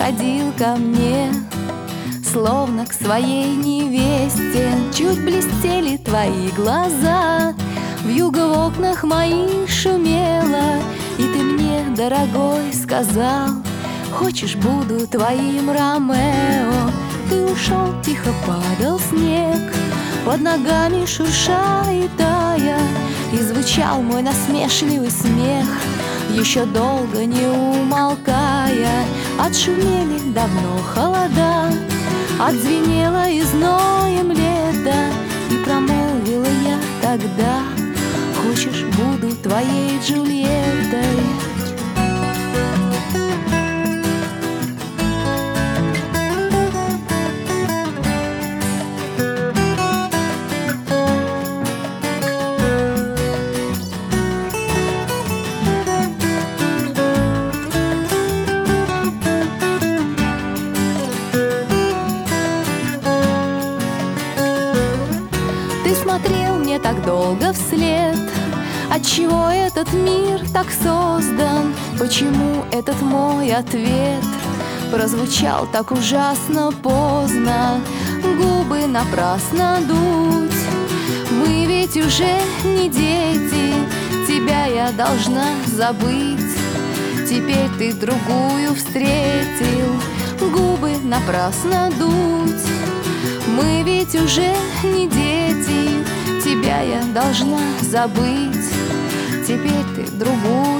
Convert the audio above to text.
подходил ко мне, словно к своей невесте. Чуть блестели твои глаза, вьюга в окнах моих шумела. И ты мне, дорогой, сказал: хочешь, буду твоим Ромео. Ты ушел, тихо падал снег, под ногами шурша и тая, и звучал мой насмешливый смех, еще долго не умолкая. Отшумели давно холода, отзвенело и зноем лето, и промолвила я тогда: хочешь, буду твоей Джульеттой. Ты смотрел мне так долго вслед. Отчего этот мир так создан? Почему этот мой ответ прозвучал так ужасно поздно? Губы напрасно дуть, мы ведь уже не дети. Тебя я должна забыть, теперь ты другую встретил. Губы напрасно дуть, мы ведь уже не дети. Тебя я должна забыть, теперь ты другую